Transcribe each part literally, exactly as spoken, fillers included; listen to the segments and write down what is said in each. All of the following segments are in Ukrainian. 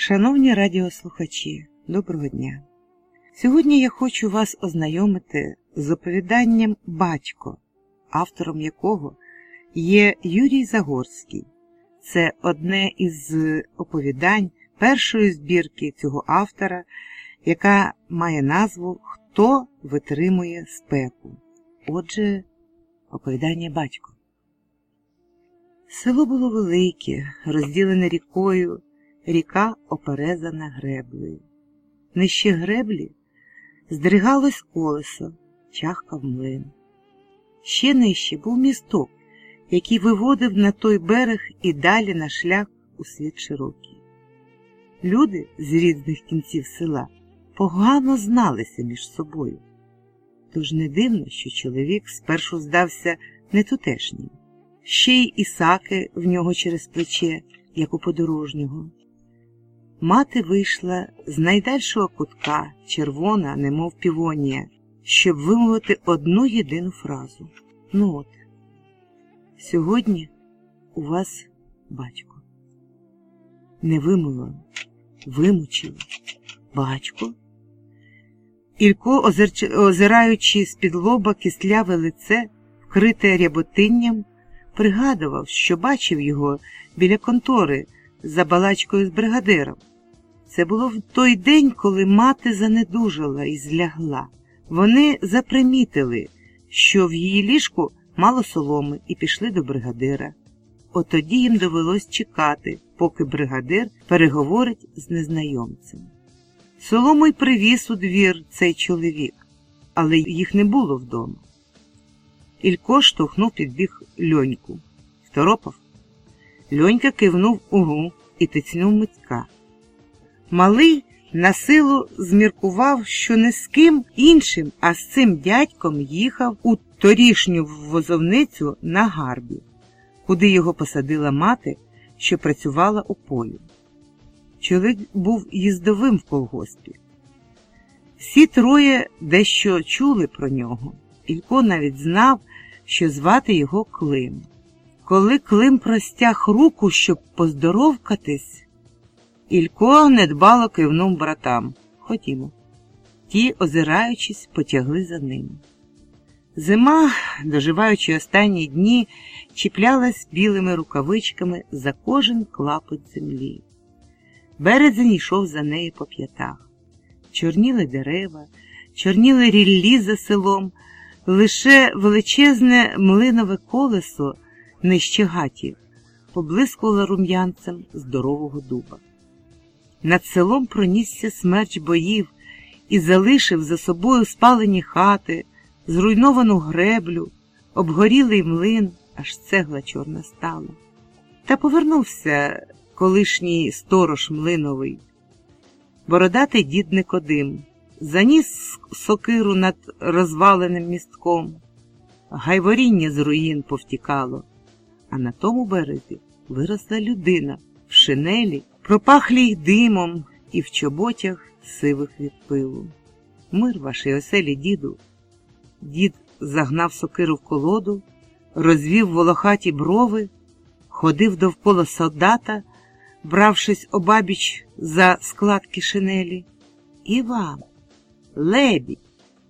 Шановні радіослухачі, доброго дня! Сьогодні я хочу вас ознайомити з оповіданням «Батько», автором якого є Юрій Загорський. Це одне із оповідань першої збірки цього автора, яка має назву «Хто витримує спеку?». Отже, оповідання «Батько». Село було велике, розділене рікою, ріка оперезана греблею. Нижче греблі здригалось колесо, чахкав млин. Ще нижче був місток, який виводив на той берег і далі на шлях у світ широкий. Люди з різних кінців села погано зналися між собою. Тож не дивно, що чоловік спершу здався нетутешнім. Ще й ісаки в нього через плече, як у подорожнього. Мати вийшла з найдальшого кутка, червона, немов півонія, щоб вимовити одну єдину фразу. Ну от, сьогодні у вас батько. Не вимовила, вимучила. Батько? Ілько, озирч... озираючи з-під лоба кисляве лице, вкрите ряботинням, пригадував, що бачив його біля контори за балачкою з бригадиром. Це було в той день, коли мати занедужала і злягла. Вони запримітили, що в її ліжку мало соломи, і пішли до бригадира. От тоді їм довелось чекати, поки бригадир переговорить з незнайомцем. Солому й привіз у двір цей чоловік, але їх не було вдома. Ілько штовхнув під біг Льоньку. Второпав. Льонька кивнув угу і тицьнув Митька. Малий на силу зміркував, що не з ким іншим, а з цим дядьком їхав у торішню возовницю на гарбі, куди його посадила мати, що працювала у полі. Чоловік був їздовим в колгоспі. Всі троє дещо чули про нього. Ілько навіть знав, що звати його Клим. Коли Клим простяг руку, щоб поздоровкатись, Ілько недбало кивнув братам. Ходімо. Ті, озираючись, потягли за ним. Зима, доживаючи останні дні, чіплялась білими рукавичками за кожен клапоть землі. Березень йшов за нею по п'ятах. Чорніли дерева, чорніли ріллі за селом, лише величезне млинове колесо нижче гатів поблискувало рум'янцем здорового дуба. Над селом пронісся смерч боїв і залишив за собою спалені хати, зруйновану греблю, обгорілий млин, аж цегла чорна стала. Та повернувся колишній сторож млиновий. Бородатий дід Никодим заніс сокиру над розваленим містком. Гайворіння з руїн повтікало, а на тому березі виросла людина в шинелі, пропахлій димом і в чоботях сивих від пилу. Мир вашій оселі, діду. Дід загнав сокиру в колоду, розвів волохаті брови, ходив довкола солдата, бравшись обабіч за складки шинелі. І вам, лебідь,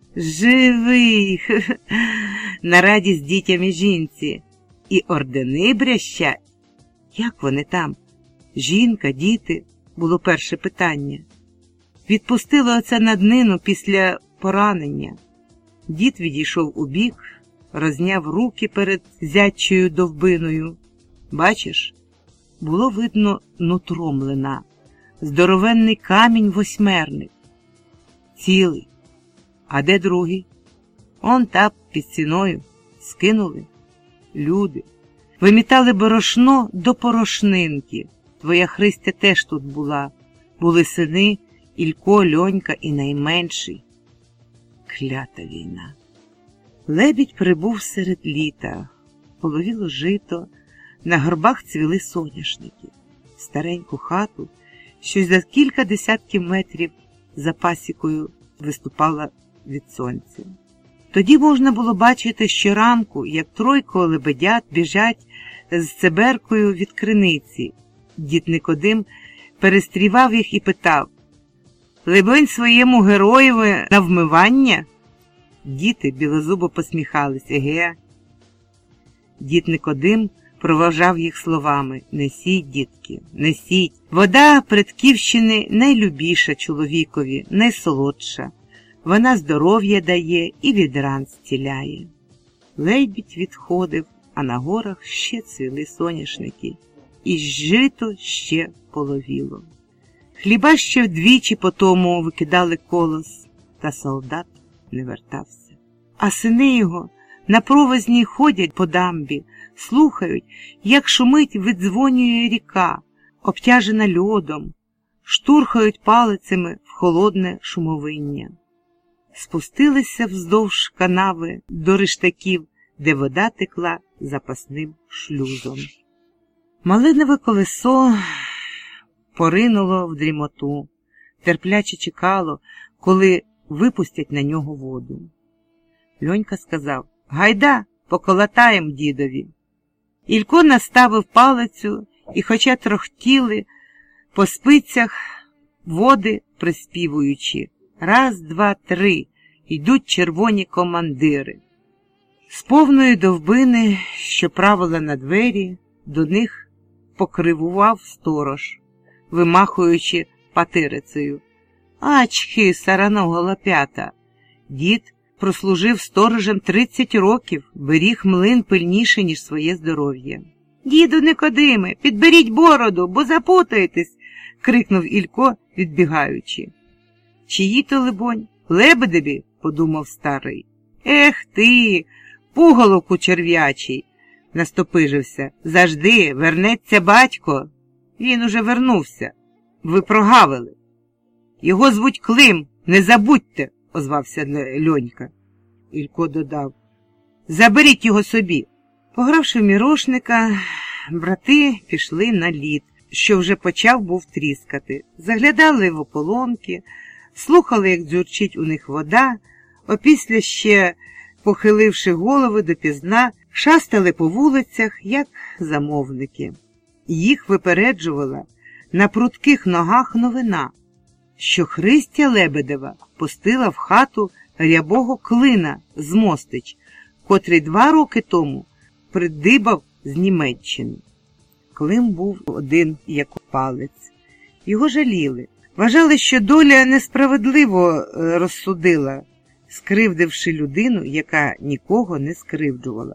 живий, на радість дітям і жінці, і ордени брящать. Як вони там? Жінка, діти, було перше питання. Відпустило оце на днину після поранення. Дід відійшов убік, розняв руки перед зятчою довбиною. Бачиш, було видно нутро млина, здоровенний камінь-восьмерник. Цілий. А де другий? Он та під стіною. Скинули. Люди. Вимітали борошно до порошнинки. Твоя Христя теж тут була. Були сини Ілько, Льонька і найменший. Клята війна. Лебідь прибув серед літа. Половіло жито, на горбах цвіли соняшники. В стареньку хату, що за кілька десятків метрів за пасікою виступала від сонця. Тоді можна було бачити щоранку, як тройко лебедят біжать з цеберкою від криниці. Дід Никодим перестрівав їх і питав: «Либонь, своєму героєві на вмивання?» Діти білозубо посміхалися. Ге. Дід Никодим проважав їх словами: «Несіть, дітки, несіть. Вода Предківщини найлюбіша чоловікові, найсолодша. Вона здоров'я дає і від ран зціляє». Лебідь відходив, а на горах ще цвіли соняшники, і жито ще половіло. Хліба ще вдвічі по тому викидали колос, та солдат не вертався. А сини його на провозні ходять по дамбі, слухають, як шумить видзвонює ріка, обтяжена льодом, штурхають палицями в холодне шумовиння. Спустилися вздовж канави до Риштаків, де вода текла запасним шлюзом. Малинове колесо поринуло в дрімоту, терпляче чекало, коли випустять на нього воду. Льонька сказав: «Гайда, поколотаєм дідові». Ілько наставив палицю, і хоча трохтіли по спицях води, приспівуючи: «Раз, два, три, йдуть червоні командири». З повної довбини, що правила на двері, до них покривував сторож, вимахуючи патирицею. «Ачхи, сарано голопята!» Дід прослужив сторожем тридцять років, беріг млин пильніше, ніж своє здоров'я. «Діду Никодиме, підберіть бороду, бо запутаєтесь!» — крикнув Ілько, відбігаючи. «Чиї то, либонь, лебедеві?» — подумав старий. «Ех ти, пуголовку черв'ячий!» — настопижився. «Завжди вернеться батько!» «Він уже вернувся. Ви прогавили!» «Його звуть Клим, не забудьте!» — озвався Льонька. Ілько додав: «Заберіть його собі!» Погравши в мірошника, брати пішли на лід, що вже почав був тріскати. Заглядали в ополонки, слухали, як дзюрчить у них вода, опісля ще, похиливши голови допізна, шастали по вулицях, як замовники. Їх випереджувала на прутких ногах новина, що Христя Лебедева пустила в хату рябого Клина з Мостич, котрий два роки тому придибав з Німеччини. Клим був один, як палець. Його жаліли. Вважали, що доля несправедливо розсудила, скривдивши людину, яка нікого не скривджувала.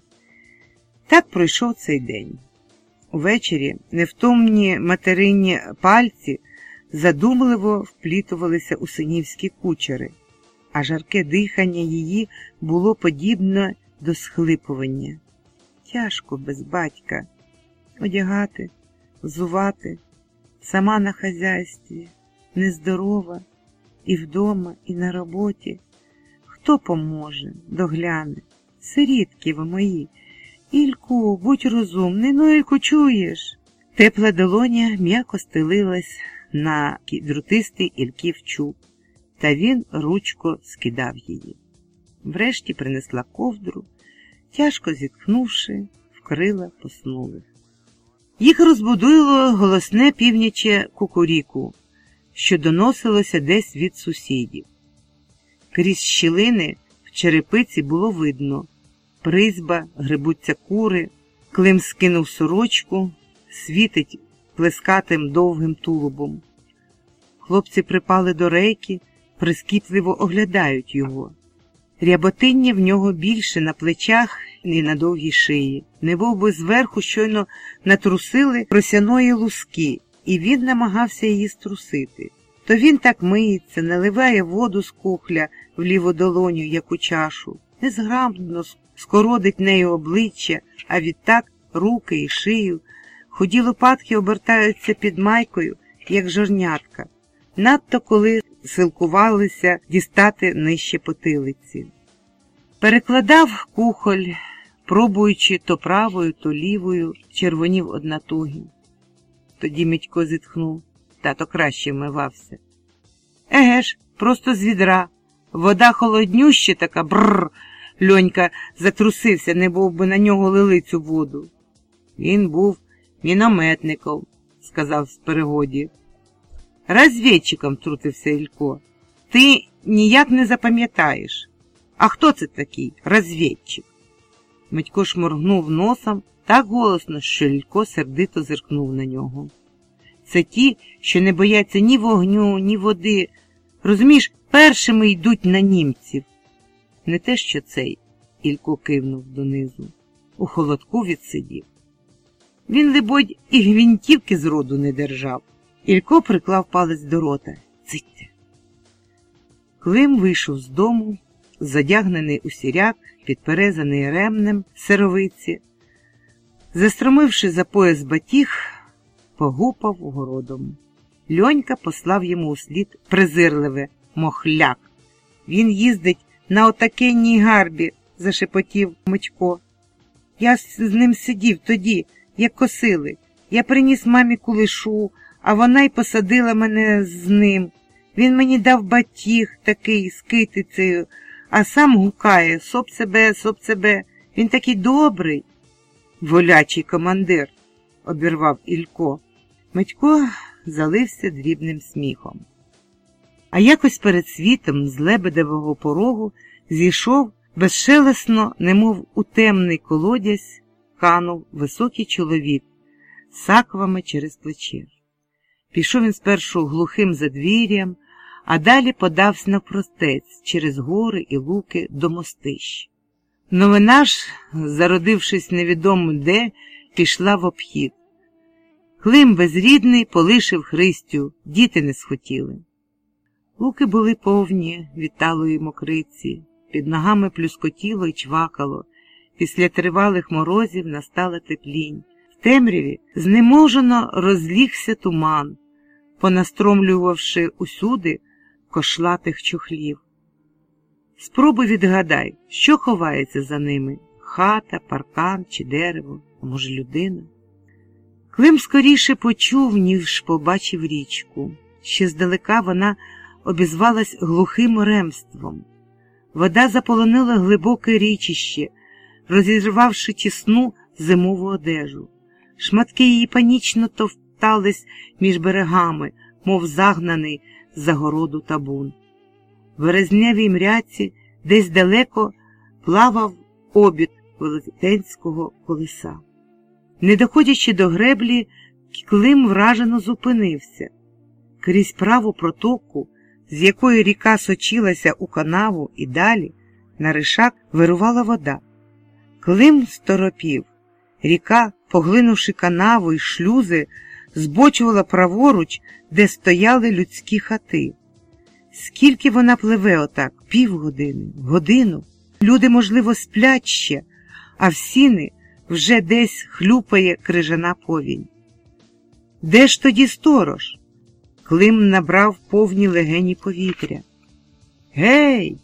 Так пройшов цей день. Увечері невтомні материнні пальці задумливо вплітувалися у синівські кучери, а жарке дихання її було подібне до схлипування. Тяжко без батька. Одягати, взувати, сама на хазяйстві, нездорова, і вдома, і на роботі. Хто поможе, догляне? Сирітки ви мої. Ільку, будь розумний, ну, Ільку, чуєш? Тепла долоня м'яко стелилась на друтистий Ільків чуб, та він ручко скидав її. Врешті принесла ковдру, тяжко зітхнувши, вкрила поснулих. Їх розбудило голосне півняче кукуріку, що доносилося десь від сусідів. Крізь щілини в черепиці було видно: призьба, грибуться кури, Клим скинув сорочку, світить плескатим довгим тулубом. Хлопці припали до рейки, прискіпливо оглядають його. Ряботиння в нього більше на плечах і на довгій шиї. Невов би зверху щойно натрусили просяної луски, і він намагався її струсити. То він так миється, наливає воду з кухля в ліву долоню, як у чашу, незграбно скородить нею обличчя, а відтак руки і шию. Худі лопатки обертаються під майкою, як жорнятка, надто коли силкувалися дістати нижче потилиці. Перекладав кухоль, пробуючи то правою, то лівою, червонів однатугий. Тоді Митько зітхнув: тато краще вмивався. Еге ж, просто з відра. Вода холоднюща така, бррр. Льонька затрусився, не був би на нього лили цю воду. Він був мінометником, сказав з перегоді. Розвідчиком, втрутився Ілько. Ти ніяк не запам'ятаєш. А хто це такий розвідчик? Митько шморгнув носом так голосно, що Ілько сердито зиркнув на нього. Це ті, що не бояться ні вогню, ні води. Розумієш, першими йдуть на німців. Не те, що цей, Ілько кивнув донизу. У холодку відсидів. Він, либодь, і гвинтівки зроду не держав. Ілько приклав палець до рота. Цитьте. Клим вийшов з дому, задягнений у сіряк, підперезаний ремнем сировиці. Застромивши за пояс батіг, погупав городом. Льонька послав йому услід презирливе мохляк. Він їздить на отакенній гарбі, зашепотів Митько. Я з ним сидів тоді, як косили. Я приніс мамі кулешу, а вона й посадила мене з ним. Він мені дав батіг такий з китицею, а сам гукає: «Соп себе, соп себе». Він такий добрий. Волячий командир, обірвав Ілько. Митько залився дрібним сміхом. А якось перед світом з лебедевого порогу зійшов безшелесно, немов у темний колодязь, канув високий чоловік з саквами через плече. Пішов він спершу глухим задвір'ям, а далі подався навпростець через гори і луки до Мостищ. Новина ж, зародившись невідомо де, пішла в обхід. Клим безрідний полишив Христю, діти не схотіли. Луки були повні віталої мокриці, під ногами плюскотіло й чвакало, після тривалих морозів настала теплінь. В темряві знеможено розлігся туман, понастромлювавши усюди кошлатих чохлів. Спробуй відгадай, що ховається за ними – хата, паркан чи дерево, а може людина? Клим скоріше почув, ніж побачив річку. Ще здалека вона обізвалась глухим ремством. Вода заполонила глибоке річище, розірвавши тісну зимову одежу. Шматки її панічно товтались між берегами, мов загнаний з загороду табун. В березневій мряці десь далеко плавав обід велетенського колеса. Не доходячи до греблі, Клим вражено зупинився. Крізь праву протоку, з якої ріка сочилася у канаву і далі, на ришак вирувала вода. Клим сторопів. Ріка, поглинувши канаву й шлюзи, збочувала праворуч, де стояли людські хати. Скільки вона пливе отак? Півгодини, годину? Люди, можливо, сплять ще, а в сіни вже десь хлюпає крижана повінь. Де ж тоді сторож? Клим набрав повні легені повітря. Гей!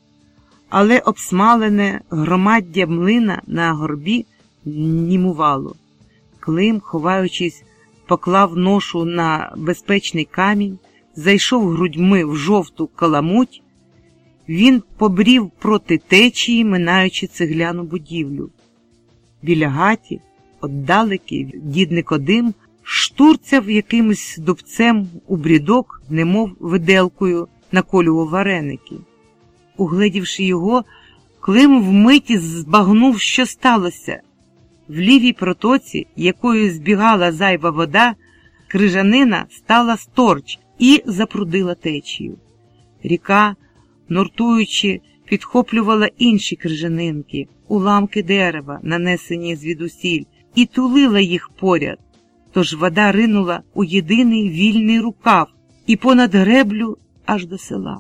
Але обсмалене громаддя млина на горбі німувало. Клим, ховаючись, поклав ношу на безпечний камінь, зайшов грудьми в жовту каламуть. Він побрів проти течії, минаючи цегляну будівлю. Біля гаті, отдалеки, дід Никодим штурцяв якимось дубцем у брідок, немов виделкою наколював вареники. Угледівши його, Клим вмиті збагнув, що сталося. В лівій протоці, якою збігала зайва вода, крижанина стала сторч і запрудила течію. Ріка, нуртуючи, підхоплювала інші крижанинки, уламки дерева, нанесені звідусіль, і тулила їх поряд. Тож вода ринула у єдиний вільний рукав і понад греблю аж до села.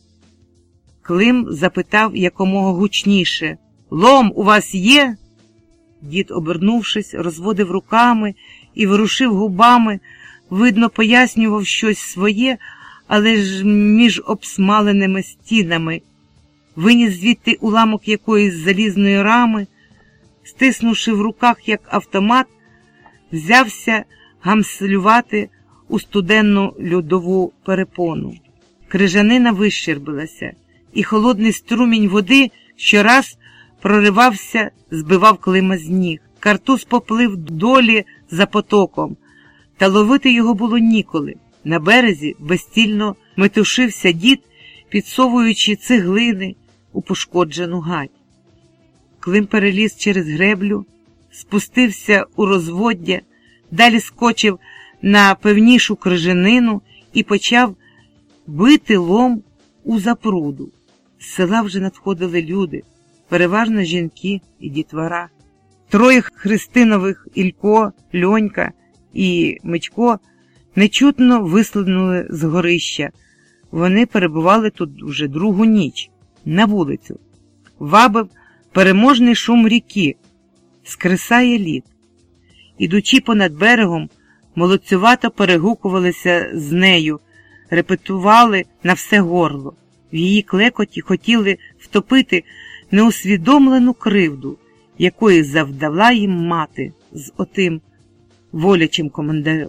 Клим запитав якомога гучніше: «Лом у вас є?» Дід, обернувшись, розводив руками і ворушив губами, видно, пояснював щось своє, але ж між обсмаленими стінами. Виніс звідти уламок якоїсь залізної рами, стиснувши в руках, як автомат, взявся гамселювати у студенну льодову перепону. Крижанина вищербилася, і холодний струмінь води щораз проривався, збивав Клима з ніг. Картуз поплив долі за потоком. Та ловити його було ніколи. На березі безцільно метушився дід, підсовуючи цеглини у пошкоджену гать. Клим переліз через греблю, спустився у розводдя, далі скочив на певнішу крижанину і почав бити лом у запруду. З села вже надходили люди, переважно жінки і дітвора. Троє Христинових, Ілько, Льонька і Митько, нечутно вислизнули з горища. Вони перебували тут вже другу ніч, на вулицю. Вабив переможний шум ріки, скресає лід. Ідучи понад берегом, молодцювато перегукувалися з нею, репетували на все горло. В її клекоті хотіли втопити неусвідомлену кривду, якої завдала їм мати з отим волячим командиром.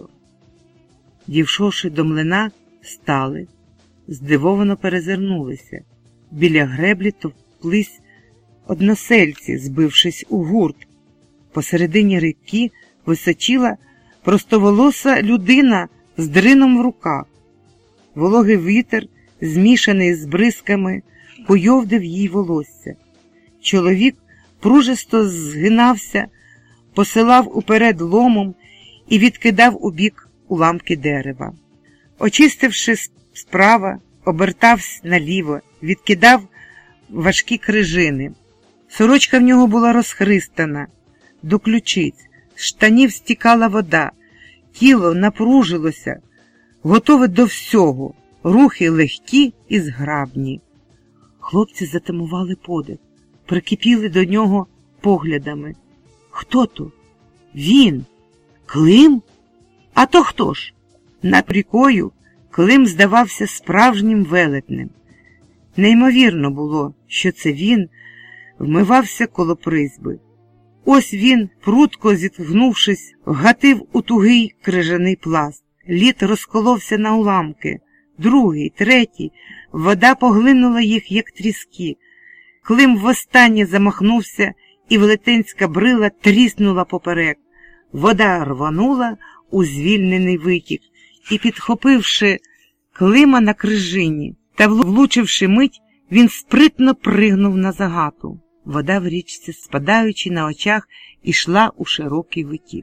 Дійшовши до млина, стали, здивовано перезирнулися. Біля греблі товплись односельці, збившись у гурт. Посередині ріки височила простоволоса людина з дрином в руках. Вологий вітер, змішаний з бризками, куйовдив їй волосся. Чоловік пружисто згинався, посилав уперед ломом і відкидав у бік уламки дерева. Очистивши справа, обертався наліво, відкидав важкі крижини. Сорочка в нього була розхристана до ключиць, з штанів стікала вода, тіло напружилося, готове до всього, рухи легкі і зграбні. Хлопці затамували подих, прикипіли до нього поглядами. Хто то? Він? Клим? А то хто ж? Над рікою Клим здавався справжнім велетнем. Неймовірно було, що це він вмивався коло призьби. Ось він, прудко зітгнувшись, вгатив у тугий крижаний пласт. Лід розколовся на уламки. Другий, третій. Вода поглинула їх, як тріски. Клим востаннє замахнувся, і велетенська брила тріснула поперек. Вода рванула у звільнений витік, і, підхопивши Клима на крижині та влучивши мить, він спритно пригнув на загату. Вода в річці, спадаючи на очах, ішла у широкий витік.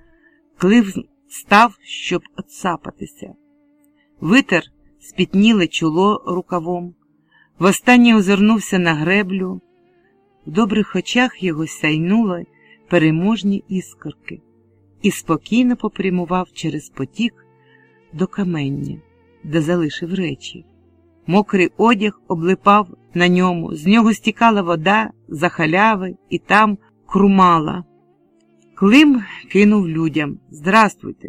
Клим став, щоб отсапатися. Витер спітніле чоло рукавом. Востаннє озирнувся на греблю. В добрих очах його сяйнули переможні іскорки і спокійно попрямував через потік до камення, де залишив речі. Мокрий одяг облипав на ньому, з нього стікала вода за халяви і там крумала. Клим кинув людям «Здравствуйте!»,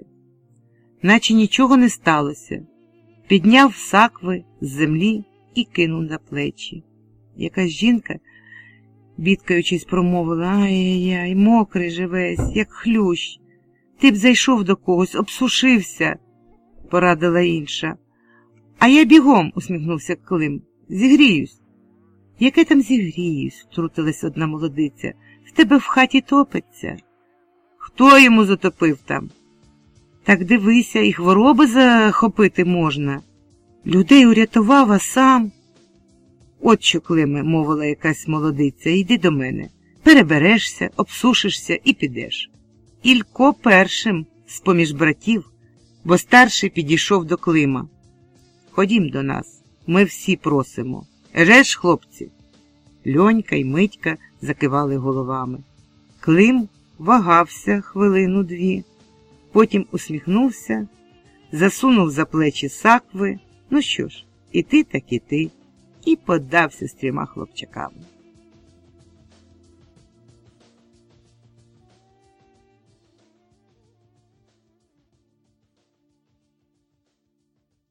наче нічого не сталося. Підняв сакви з землі і кинув на плечі. Якась жінка, бідкаючись, промовила: «Ай-яй-яй, мокрий же весь, як хлющ. Ти б зайшов до когось, обсушився», – порадила інша. «А я бігом», – усміхнувся Клим, – «зігріюсь». «Яке там зігріюсь?» – втрутилась одна молодиця. «В тебе в хаті топиться». «Хто йому затопив там?» «Так дивися, і хвороби захопити можна. Людей урятував, а сам...» «От що, Климе», – мовила якась молодиця, – «йди до мене. Переберешся, обсушишся і підеш». Ілько першим з-поміж братів, бо старший підійшов до Клима. «Ходім до нас, ми всі просимо. Еже ж, хлопці?» Льонька й Митька закивали головами. Клим вагався хвилину-дві, потім усміхнувся, засунув за плечі сакви. «Ну що ж, і ти так і ти», і подався з трьома хлопчаками.